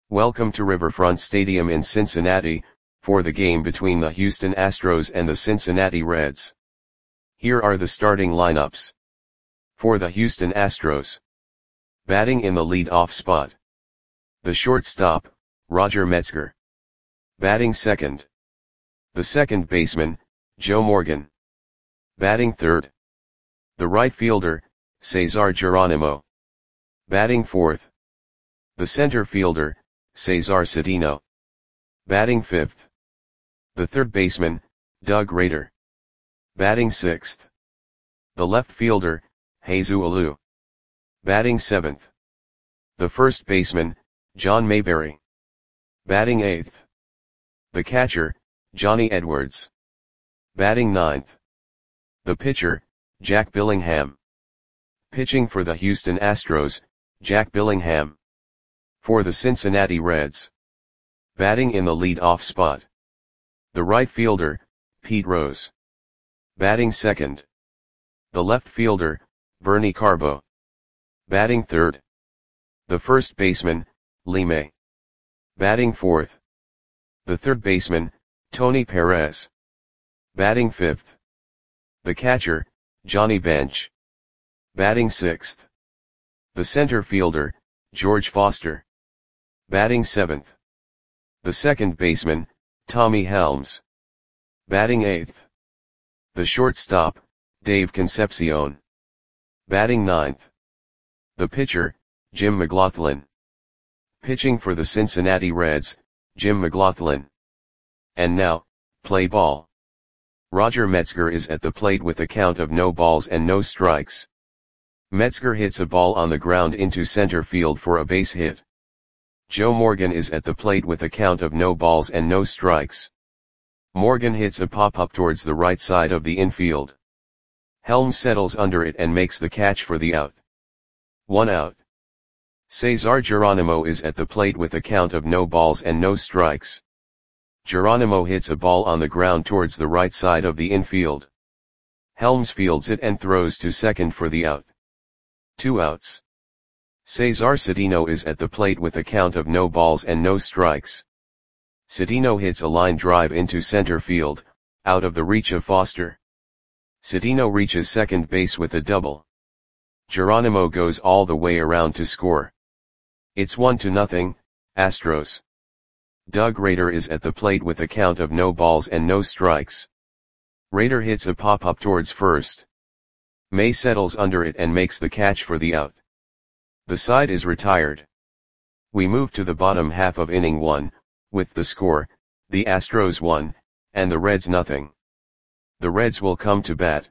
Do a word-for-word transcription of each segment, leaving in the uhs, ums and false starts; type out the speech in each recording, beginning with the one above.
Welcome to Riverfront Stadium in Cincinnati, for the game between the Houston Astros and the Cincinnati Reds. Here are the starting lineups. For the Houston Astros. Batting in the lead-off spot. The shortstop, Roger Metzger. Batting second. The second baseman, Joe Morgan. Batting third. The right fielder, Cesar Geronimo. Batting fourth. The center fielder, Cesar Cedeno. Batting fifth. The third baseman, Doug Rader. Batting sixth. The left fielder, Jesus Alou. Batting seventh. The first baseman, John Mayberry. Batting eighth. The catcher, Johnny Edwards. Batting ninth. The pitcher, Jack Billingham. Pitching for the Houston Astros, Jack Billingham. For the Cincinnati Reds. Batting in the lead-off spot. The right fielder, Pete Rose. Batting second. The left fielder, Bernie Carbo. Batting third. The first baseman, Lee May. Batting fourth. The third baseman, Tony Perez. Batting fifth. The catcher, Johnny Bench. Batting sixth. The center fielder, George Foster. Batting seventh. The second baseman, Tommy Helms. Batting eighth. The shortstop, Dave Concepcion. Batting ninth. The pitcher, Jim McGlothlin. Pitching for the Cincinnati Reds, Jim McGlothlin. And now, play ball. Roger Metzger is at the plate with a count of no balls and no strikes. Metzger hits a ball on the ground into center field for a base hit. Joe Morgan is at the plate with a count of no balls and no strikes. Morgan hits a pop-up towards the right side of the infield. Helms settles under it and makes the catch for the out. One out. Cesar Geronimo is at the plate with a count of no balls and no strikes. Geronimo hits a ball on the ground towards the right side of the infield. Helms fields it and throws to second for the out. Two outs. Cesar Cedeno is at the plate with a count of no balls and no strikes. Cedeno hits a line drive into center field, out of the reach of Foster. Cedeno reaches second base with a double. Geronimo goes all the way around to score. It's one to nothing, Astros. Doug Rader is at the plate with a count of no balls and no strikes. Rader hits a pop-up towards first. May settles under it and makes the catch for the out. The side is retired. We move to the bottom half of inning one, with the score, the Astros one, and the Reds nothing. The Reds will come to bat.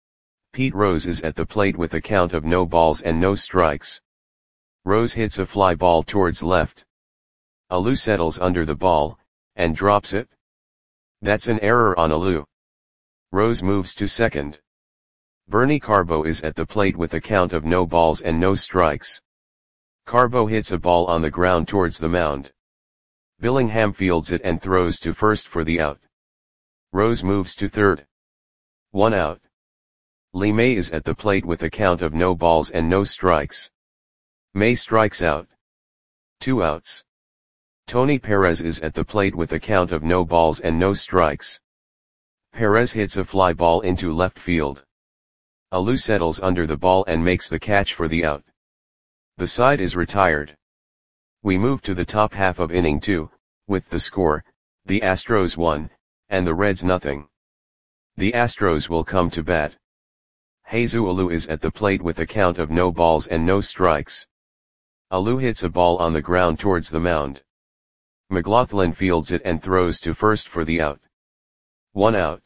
Pete Rose is at the plate with a count of no balls and no strikes. Rose hits a fly ball towards left. Alou settles under the ball, and drops it. That's an error on Alou. Rose moves to second. Bernie Carbo is at the plate with a count of no balls and no strikes. Carbo hits a ball on the ground towards the mound. Billingham fields it and throws to first for the out. Rose moves to third. One out. Lee May is at the plate with a count of no balls and no strikes. May strikes out. Two outs. Tony Perez is at the plate with a count of no balls and no strikes. Perez hits a fly ball into left field. Alou settles under the ball and makes the catch for the out. The side is retired. We move to the top half of inning two, with the score, the Astros one, and the Reds nothing. The Astros will come to bat. Jesus Alou is at the plate with a count of no balls and no strikes. Alou hits a ball on the ground towards the mound. McGlothlin fields it and throws to first for the out. One out.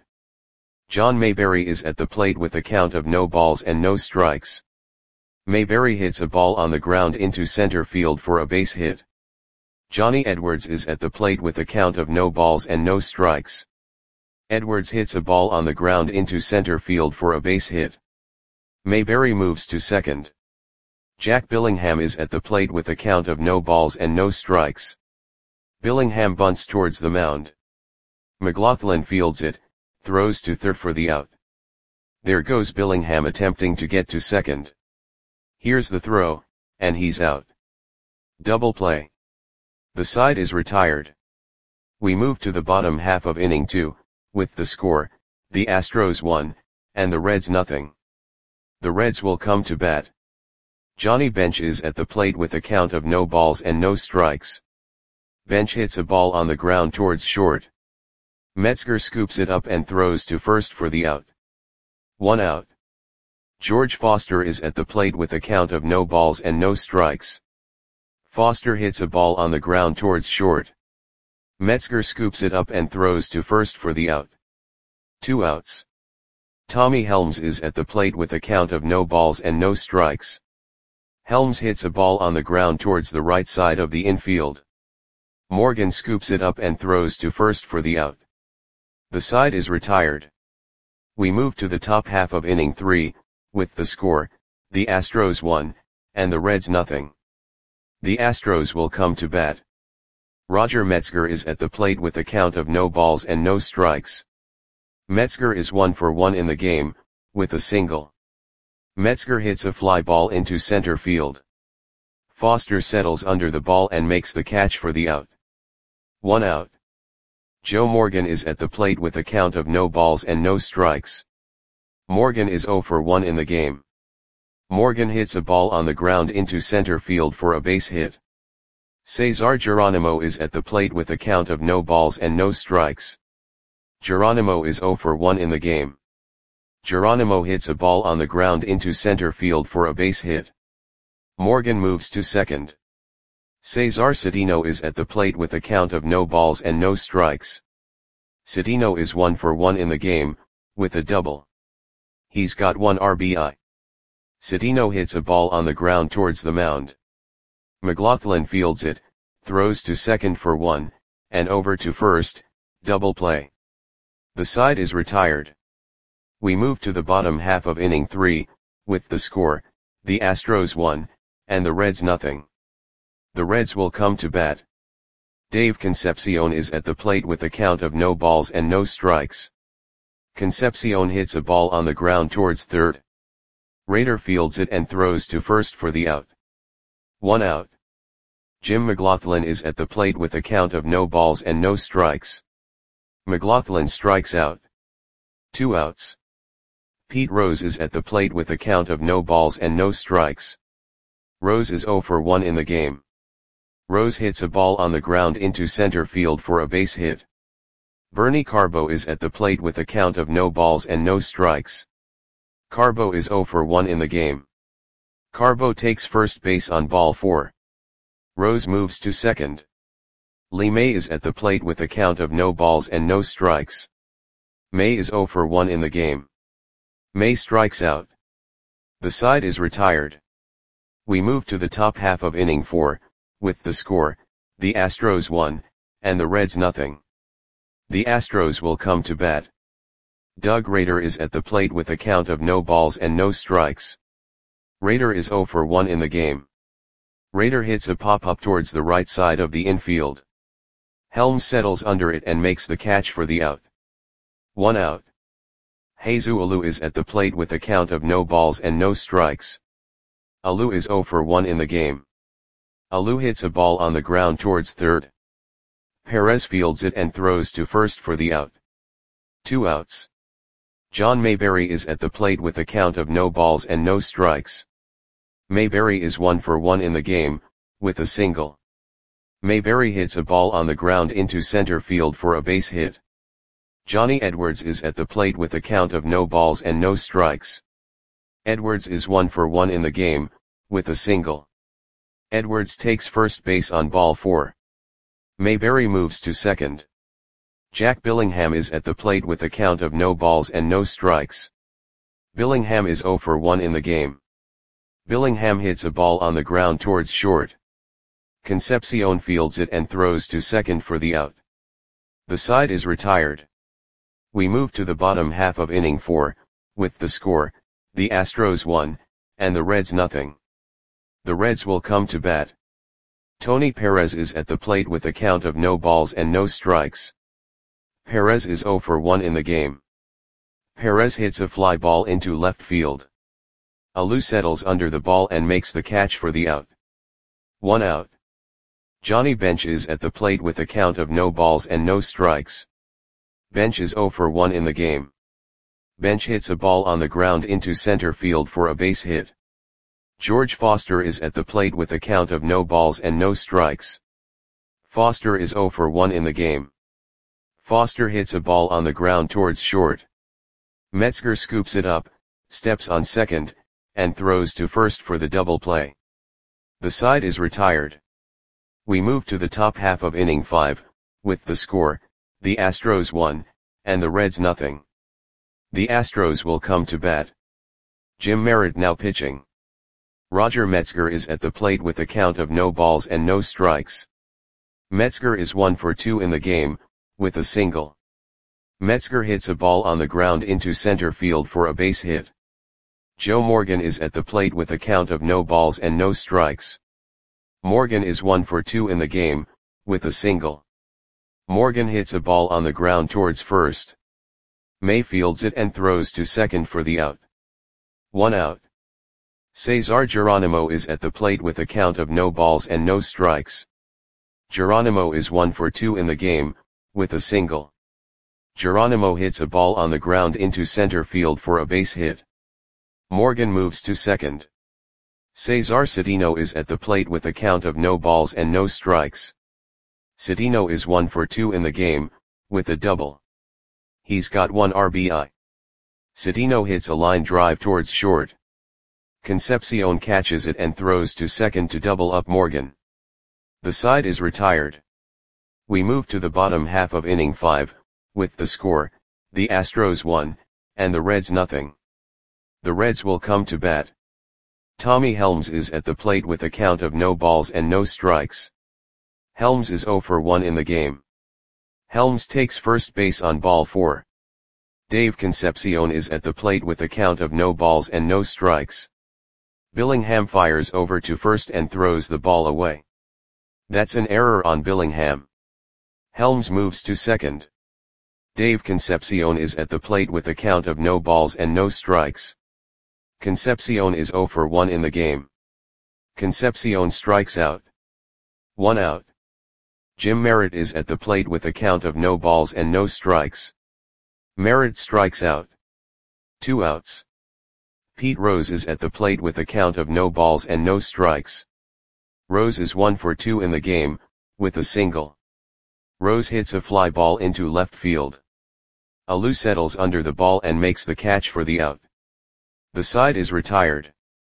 John Mayberry is at the plate with a count of no balls and no strikes. Mayberry hits a ball on the ground into center field for a base hit. Johnny Edwards is at the plate with a count of no balls and no strikes. Edwards hits a ball on the ground into center field for a base hit. Mayberry moves to second. Jack Billingham is at the plate with a count of no balls and no strikes. Billingham bunts towards the mound. McGlothlin fields it, throws to third for the out. There goes Billingham attempting to get to second. Here's the throw, and he's out. Double play. The side is retired. We move to the bottom half of inning two, with the score, the Astros one, and the Reds nothing. The Reds will come to bat. Johnny Bench is at the plate with a count of no balls and no strikes. Bench hits a ball on the ground towards short. Metzger scoops it up and throws to first for the out. One out. George Foster is at the plate with a count of no balls and no strikes. Foster hits a ball on the ground towards short. Metzger scoops it up and throws to first for the out. Two outs. Tommy Helms is at the plate with a count of no balls and no strikes. Helms hits a ball on the ground towards the right side of the infield. Morgan scoops it up and throws to first for the out. The side is retired. We move to the top half of inning three, with the score, the Astros one, and the Reds nothing. The Astros will come to bat. Roger Metzger is at the plate with a count of no balls and no strikes. Metzger is one for one in the game, with a single. Metzger hits a fly ball into center field. Foster settles under the ball and makes the catch for the out. One out. Joe Morgan is at the plate with a count of no balls and no strikes. Morgan is zero for one in the game. Morgan hits a ball on the ground into center field for a base hit. Cesar Geronimo is at the plate with a count of no balls and no strikes. Geronimo is zero for one in the game. Geronimo hits a ball on the ground into center field for a base hit. Morgan moves to second. Cesar Cedeno is at the plate with a count of no balls and no strikes. Cedeno is one for one in the game, with a double. He's got one R B I. Cedeno hits a ball on the ground towards the mound. McLaughlin fields it, throws to second for one, and over to first, double play. The side is retired. We move to the bottom half of inning three, with the score, the Astros one, and the Reds nothing. The Reds will come to bat. Dave Concepcion is at the plate with a count of no balls and no strikes. Concepcion hits a ball on the ground towards third. Rader fields it and throws to first for the out. One out. Jim McLaughlin is at the plate with a count of no balls and no strikes. McLaughlin strikes out. Two outs. Pete Rose is at the plate with a count of no balls and no strikes. Rose is zero for one in the game. Rose hits a ball on the ground into center field for a base hit. Bernie Carbo is at the plate with a count of no balls and no strikes. Carbo is zero for one in the game. Carbo takes first base on ball four. Rose moves to second. Lee May is at the plate with a count of no balls and no strikes. May is zero for one in the game. May strikes out. The side is retired. We move to the top half of inning four, with the score, the Astros one, and the Reds nothing. The Astros will come to bat. Doug Rader is at the plate with a count of no balls and no strikes. Rader is zero for one in the game. Rader hits a pop-up towards the right side of the infield. Helms settles under it and makes the catch for the out. One out. Jesus Alou is at the plate with a count of no balls and no strikes. Alou is zero for one in the game. Alou hits a ball on the ground towards third. Perez fields it and throws to first for the out. Two outs. John Mayberry is at the plate with a count of no balls and no strikes. Mayberry is one for one in the game, with a single. Mayberry hits a ball on the ground into center field for a base hit. Johnny Edwards is at the plate with a count of no balls and no strikes. Edwards is one for one in the game, with a single. Edwards takes first base on ball four. Mayberry moves to second. Jack Billingham is at the plate with a count of no balls and no strikes. Billingham is zero for one in the game. Billingham hits a ball on the ground towards short. Concepcion fields it and throws to second for the out. The side is retired. We move to the bottom half of inning four, with the score, the Astros one, and the Reds nothing. The Reds will come to bat. Tony Perez is at the plate with a count of no balls and no strikes. Perez is zero for one in the game. Perez hits a fly ball into left field. Alou settles under the ball and makes the catch for the out. One out. Johnny Bench is at the plate with a count of no balls and no strikes. Bench is zero for one in the game. Bench hits a ball on the ground into center field for a base hit. George Foster is at the plate with a count of no balls and no strikes. Foster is zero for one in the game. Foster hits a ball on the ground towards short. Metzger scoops it up, steps on second, and throws to first for the double play. The side is retired. We move to the top half of inning five, with the score, the Astros one, and the Reds nothing. The Astros will come to bat. Jim Merritt now pitching. Roger Metzger is at the plate with a count of no balls and no strikes. Metzger is one for two in the game, with a single. Metzger hits a ball on the ground into center field for a base hit. Joe Morgan is at the plate with a count of no balls and no strikes. Morgan is one for two in the game, with a single. Morgan hits a ball on the ground towards first. May fields it and throws to second for the out. One out. Cesar Geronimo is at the plate with a count of no balls and no strikes. Geronimo is one for two in the game, with a single. Geronimo hits a ball on the ground into center field for a base hit. Morgan moves to second. Cesar Cedeno is at the plate with a count of no balls and no strikes. Cedeno is one for two in the game, with a double. He's got one R B I. Cedeno hits a line drive towards short. Concepcion catches it and throws to second to double up Morgan. The side is retired. We move to the bottom half of inning five, with the score, the Astros one, and the Reds nothing. The Reds will come to bat. Tommy Helms is at the plate with a count of no balls and no strikes. Helms is zero for one in the game. Helms takes first base on ball four. Dave Concepcion is at the plate with a count of no balls and no strikes. Billingham fires over to first and throws the ball away. That's an error on Billingham. Helms moves to second. Dave Concepcion is at the plate with a count of no balls and no strikes. Concepcion is zero for one in the game. Concepcion strikes out. One out. Jim Merritt is at the plate with a count of no balls and no strikes. Merritt strikes out. Two outs. Pete Rose is at the plate with a count of no balls and no strikes. Rose is one for two in the game, with a single. Rose hits a fly ball into left field. Alou settles under the ball and makes the catch for the out. The side is retired.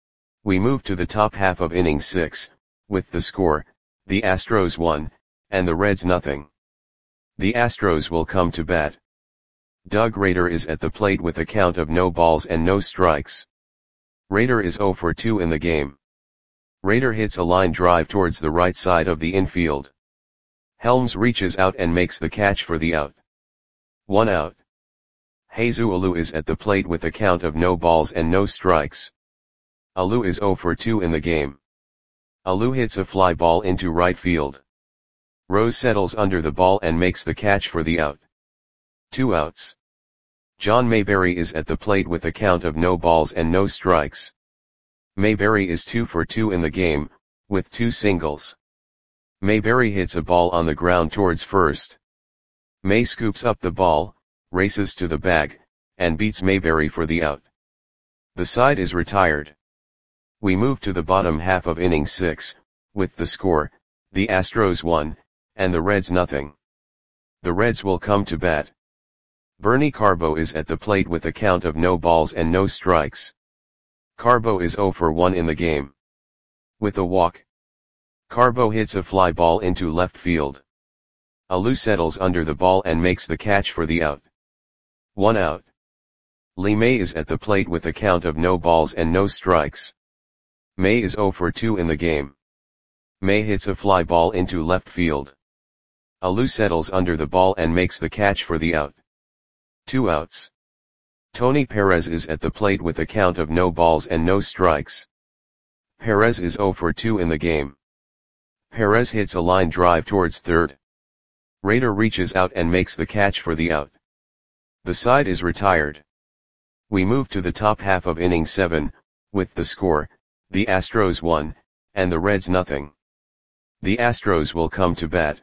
We move to the top half of inning six, with the score, the Astros one, and the Reds nothing. The Astros will come to bat. Doug Rader is at the plate with a count of no balls and no strikes. Rader is zero for two in the game. Rader hits a line drive towards the right side of the infield. Helms reaches out and makes the catch for the out. One out. Jesus Alou is at the plate with a count of no balls and no strikes. Alou is zero for two in the game. Alou hits a fly ball into right field. Rose settles under the ball and makes the catch for the out. Two outs. John Mayberry is at the plate with a count of no balls and no strikes. Mayberry is two for two in the game, with two singles. Mayberry hits a ball on the ground towards first. May scoops up the ball, races to the bag, and beats Mayberry for the out. The side is retired. We move to the bottom half of inning six, with the score, the Astros one, and the Reds nothing. The Reds will come to bat. Bernie Carbo is at the plate with a count of no balls and no strikes. Carbo is zero for one in the game. With a walk. Carbo hits a fly ball into left field. Alou settles under the ball and makes the catch for the out. One out. Lee May is at the plate with a count of no balls and no strikes. May is zero for two in the game. May hits a fly ball into left field. Alou settles under the ball and makes the catch for the out. Two outs. Tony Perez is at the plate with a count of no balls and no strikes. Perez is zero for two in the game. Perez hits a line drive towards third. Rader reaches out and makes the catch for the out. The side is retired. We move to the top half of inning seven, with the score, the Astros one, and the Reds nothing. The Astros will come to bat.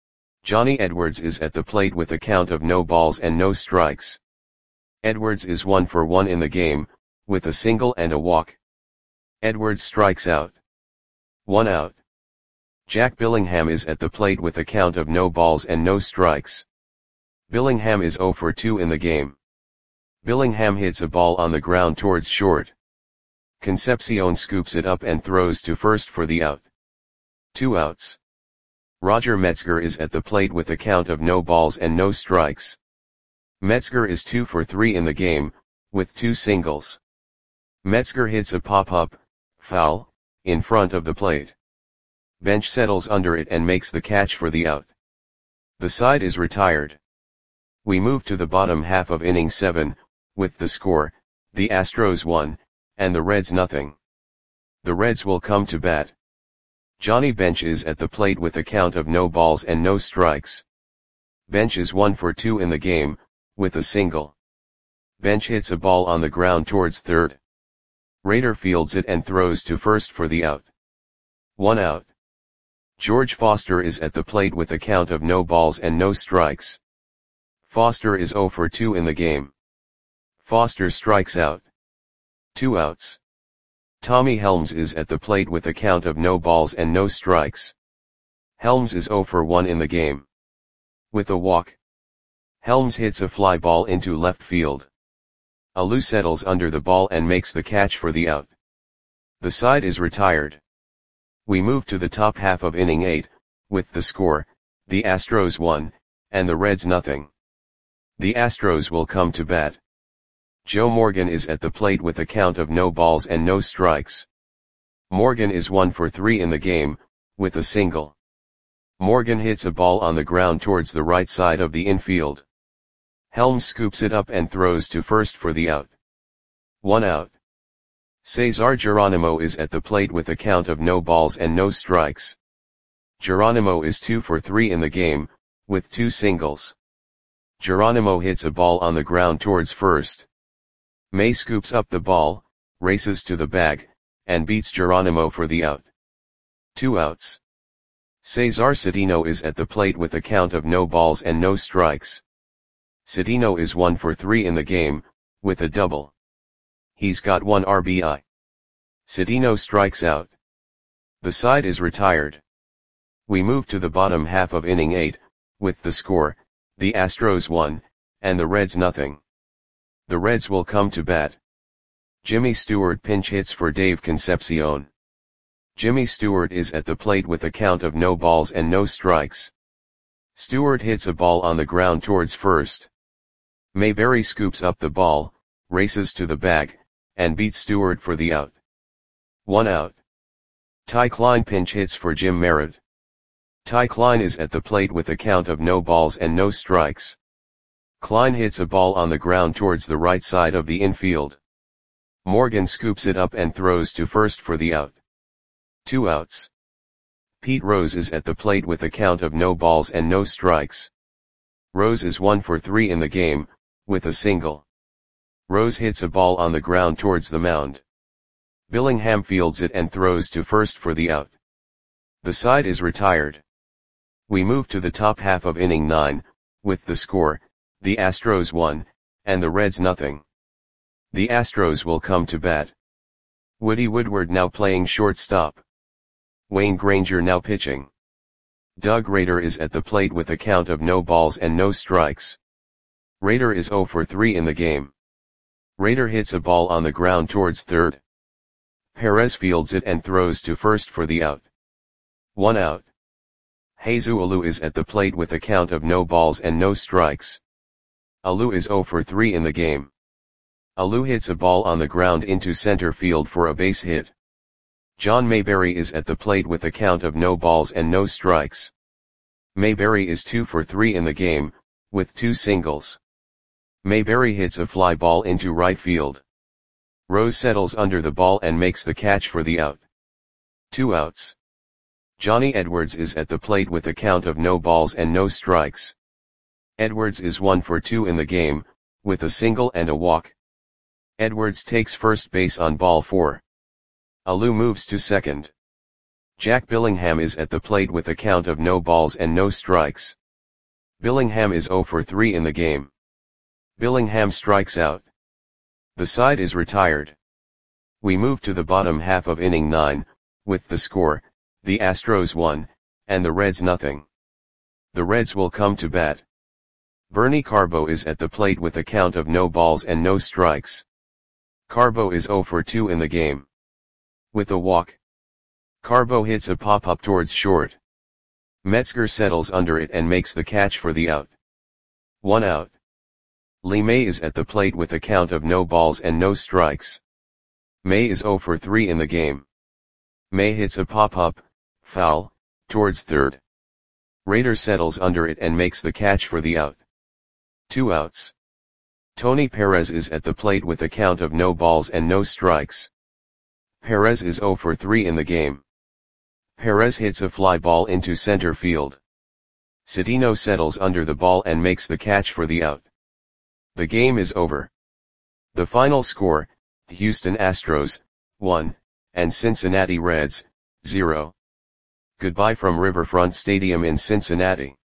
Johnny Edwards is at the plate with a count of no balls and no strikes. Edwards is one for one in the game, with a single and a walk. Edwards strikes out. One out. Jack Billingham is at the plate with a count of no balls and no strikes. Billingham is zero for two in the game. Billingham hits a ball on the ground towards short. Concepcion scoops it up and throws to first for the out. Two outs. Roger Metzger is at the plate with a count of no balls and no strikes. Metzger is two for three in the game, with two singles. Metzger hits a pop-up, foul, in front of the plate. Bench settles under it and makes the catch for the out. The side is retired. We move to the bottom half of inning seven, with the score, the Astros one, and the Reds nothing. The Reds will come to bat. Johnny Bench is at the plate with a count of no balls and no strikes. Bench is one for two in the game, with a single. Bench hits a ball on the ground towards third. Rader fields it and throws to first for the out. One out. George Foster is at the plate with a count of no balls and no strikes. Foster is zero for two in the game. Foster strikes out. Two outs. Tommy Helms is at the plate with a count of no balls and no strikes. Helms is zero for one in the game. With a walk. Helms hits a fly ball into left field. Alou settles under the ball and makes the catch for the out. The side is retired. We move to the top half of inning eight, with the score, the Astros one, and the Reds nothing. The Astros will come to bat. Joe Morgan is at the plate with a count of no balls and no strikes. Morgan is one for three in the game, with a single. Morgan hits a ball on the ground towards the right side of the infield. Helms scoops it up and throws to first for the out. One out. Cesar Geronimo is at the plate with a count of no balls and no strikes. Geronimo is two for three in the game, with two singles. Geronimo hits a ball on the ground towards first. May scoops up the ball, races to the bag, and beats Geronimo for the out. Two outs. Cesar Cedeno is at the plate with a count of no balls and no strikes. Cedeno is one for three in the game, with a double. He's got one R B I. Cedeno strikes out. The side is retired. We move to the bottom half of inning eight, with the score, the Astros one, and the Reds nothing. The Reds will come to bat. Jimmy Stewart pinch hits for Dave Concepcion. Jimmy Stewart is at the plate with a count of no balls and no strikes. Stewart hits a ball on the ground towards first. Mayberry scoops up the ball, races to the bag, and beats Stewart for the out. One out. Ty Klein pinch hits for Jim Merritt. Ty Klein is at the plate with a count of no balls and no strikes. Klein hits a ball on the ground towards the right side of the infield. Morgan scoops it up and throws to first for the out. Two outs. Pete Rose is at the plate with a count of no balls and no strikes. Rose is one for three in the game, with a single. Rose hits a ball on the ground towards the mound. Billingham fields it and throws to first for the out. The side is retired. We move to the top half of inning nine, with the score, the Astros one, and the Reds nothing. The Astros will come to bat. Woody Woodward now playing shortstop. Wayne Granger now pitching. Doug Rader is at the plate with a count of no balls and no strikes. Rader is zero for three in the game. Rader hits a ball on the ground towards third. Perez fields it and throws to first for the out. One out. Jesus Alou is at the plate with a count of no balls and no strikes. Alou is zero for three in the game. Alou hits a ball on the ground into center field for a base hit. John Mayberry is at the plate with a count of no balls and no strikes. Mayberry is two for three in the game, with two singles. Mayberry hits a fly ball into right field. Rose settles under the ball and makes the catch for the out. Two outs. Johnny Edwards is at the plate with a count of no balls and no strikes. Edwards is one for two in the game, with a single and a walk. Edwards takes first base on ball four. Alou moves to second. Jack Billingham is at the plate with a count of no balls and no strikes. Billingham is zero for three in the game. Billingham strikes out. The side is retired. We move to the bottom half of inning nine, with the score, the Astros one, and the Reds nothing. The Reds will come to bat. Bernie Carbo is at the plate with a count of no balls and no strikes. Carbo is zero for two in the game. With a walk, Carbo hits a pop-up towards short. Metzger settles under it and makes the catch for the out. One out. Lee May is at the plate with a count of no balls and no strikes. May is zero for three in the game. May hits a pop-up, foul, towards third. Rader settles under it and makes the catch for the out. Two outs. Tony Perez is at the plate with a count of no balls and no strikes. Perez is zero for three in the game. Perez hits a fly ball into center field. Cedeno settles under the ball and makes the catch for the out. The game is over. The final score, Houston Astros, one, and Cincinnati Reds, zero. Goodbye from Riverfront Stadium in Cincinnati.